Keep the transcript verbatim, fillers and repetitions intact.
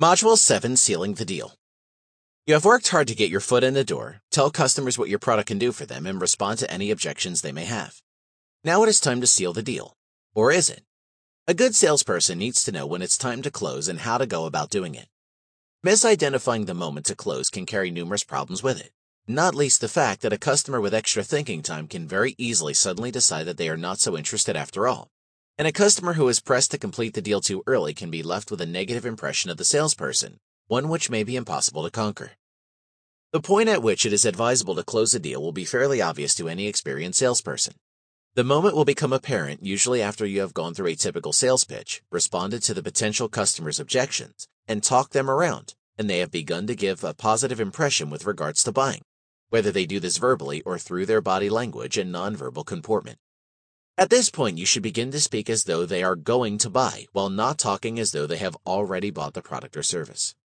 Module seven, Sealing the Deal. You have worked hard to get your foot in the door, tell customers what your product can do for them, and respond to any objections they may have. Now it is time to seal the deal. Or is it? A good salesperson needs to know when it's time to close and how to go about doing it. Misidentifying the moment to close can carry numerous problems with it, not least the fact that a customer with extra thinking time can very easily suddenly decide that they are not so interested after all. And a customer who is pressed to complete the deal too early can be left with a negative impression of the salesperson, one which may be impossible to conquer. The point at which it is advisable to close a deal will be fairly obvious to any experienced salesperson. The moment will become apparent usually after you have gone through a typical sales pitch, responded to the potential customer's objections, and talked them around, and they have begun to give a positive impression with regards to buying, whether they do this verbally or through their body language and nonverbal comportment. At this point, you should begin to speak as though they are going to buy, while not talking as though they have already bought the product or service.